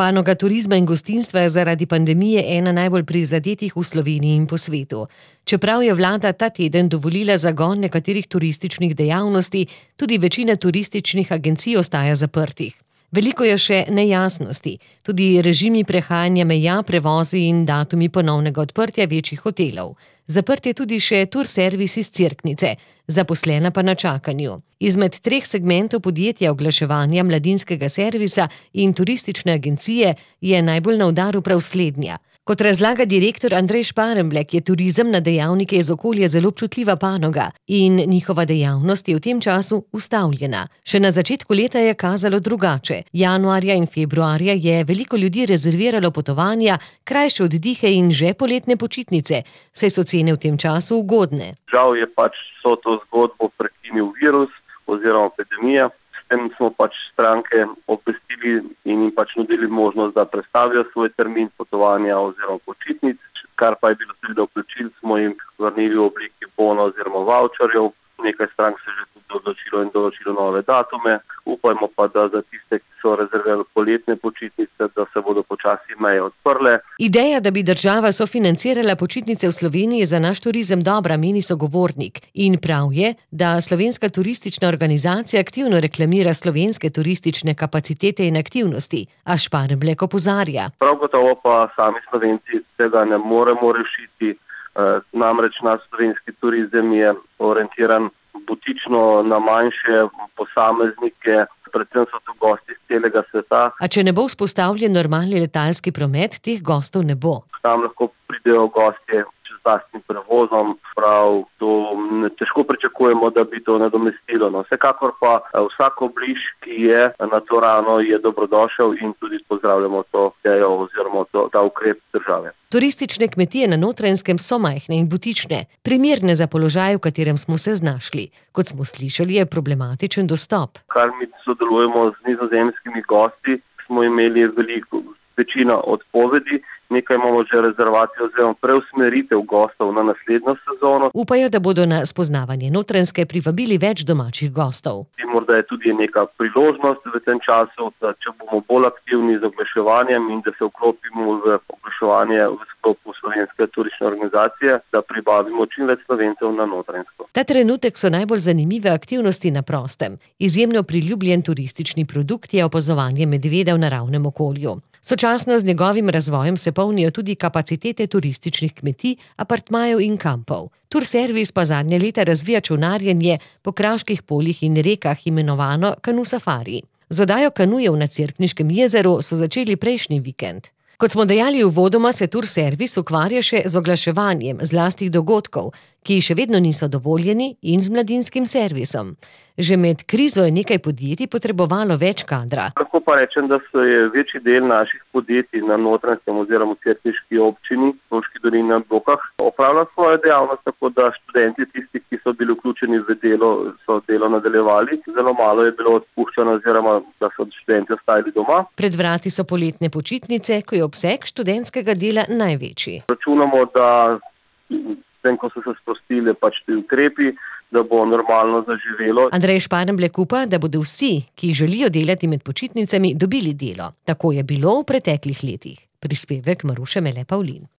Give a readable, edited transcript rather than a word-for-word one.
Panoga turizma in gostinstva je zaradi pandemije ena najbolj prizadetih v Sloveniji in po svetu. Čeprav je vlada ta teden dovolila zagon nekaterih turističnih dejavnosti, tudi večina turističnih agencij ostaja zaprtih. Veliko je še nejasnosti, tudi režimi prehajanja meja, prevozi in datumi ponovnega odprtja večjih hotelov. Zaprt je tudi še Turservis iz Cerknice, zaposlena pa na čakanju. Izmed 3 segmentov podjetja oglaševanja mladinskega servisa in turistične agencije je najbolj na udaru prav slednja. Kot razlaga direktor Andrej Šparenblek, je turizem na dejavnike iz okolja zelo občutljiva panoga in njihova dejavnost je v tem času ustavljena. Še na začetku leta je kazalo drugače. Januarja in februarja je veliko ljudi rezerviralo potovanja, krajše oddihe in že poletne počitnice, saj so cene v tem času ugodne. Žal je vso to zgodbo prekinil virus oziroma epidemija. S tem smo stranke obvestili in jim nudili možnost, da prestavijo svoj termin potovanja oziroma počitnic, kar pa je bilo seveda vplačil, smo jim vrnili v obliki bona oziroma vavčerjev. Nekaj strank se že tudi odločilo in določilo nove datume. Upajmo pa, da za tiste, ki so rezervirali poletne počitnice, da se bodo počasi meje odprle. Ideja, da bi država sofinancirala počitnice v Sloveniji, je za naš turizem dobra, meni sogovornik. In prav je, da Slovenska turistična organizacija aktivno reklamira slovenske turistične kapacitete in aktivnosti, a Šparenblek opozarja. Prav gotovo pa sami Slovenci tega ne moremo rešiti. Namreč naš slovenski turizem je orientiran butično na manjše posameznike, predvsem so to gosti iz celega sveta. A če ne bo vzpostavljen normalni letalski promet, teh gostov ne bo. Tam lahko pridejo gostje z lastnim prevozom, prav to težko pričakujemo, da bi to nadomestilo. Vsekakor pa vsak obliž, ki je na to rano, je dobrodošel in tudi pozdravljamo to idejo oziroma ta ukrep države. Turistične kmetije na Notranjskem so majhne in butične, primerne za položaj, v katerem smo se znašli. Kot smo slišali, je problematičen dostop. Kar mi sodelujemo z nizozemskimi gosti, smo imeli večina odpovedi, nekaj imamo že rezervacijo oziroma preusmeritev gostov na naslednjo sezono. Upajo, da bodo na spoznavanje Notranjske privabili več domačih gostov. Morda je tudi neka priložnost v tem času, da če bomo bolj aktivni z oglaševanjem in da se vklopimo v oglaševanje v sklopu Slovenske turistične organizacije, da pribavimo čim več Slovencev na Notranjsko. Ta trenutek so najbolj zanimive aktivnosti na prostem. Izjemno priljubljen turistični produkt je opazovanje medveda v naravnem okolju. Sočasno z njegovim razvojem se polnijo tudi kapacitete turističnih kmetij, apartmajev in kampov. Turservis pa zadnje leta razvija čolnarjenje po kraških poljih in rekah, imenovano kanu safari. Z oddajo kanujev na Cerkniškem jezeru so začeli prejšnji vikend. Kot smo dejali uvodoma, se Turservis ukvarja še z oglaševanjem zlastih dogodkov, ki še vedno niso dovoljeni, in z mladinskim servisom. Že med krizo je nekaj podjetij potrebovalo več kadra. Lahko pa rečem, da se je večji del naših podjetij na Notranjskem oziroma Cerkniški občini, Loški dolini na Blokah, opravlja svojo dejavnost, tako da študenti, tisti, ki so bili vključeni v delo, so delo nadaljevali. Zelo malo je bilo odpuščeno oziroma da so študenti ostali doma. Pred vrati so poletne počitnice, ko je obseg študentskega dela največji. Računamo, da ko so se sprostili ti ukrepi, da bo normalno zaživelo. Andrej Šparenblek upa, da bodo vsi, ki želijo delati med počitnicami, dobili delo. Tako je bilo v preteklih letih. Prispevek Maruše Mele Pavlin.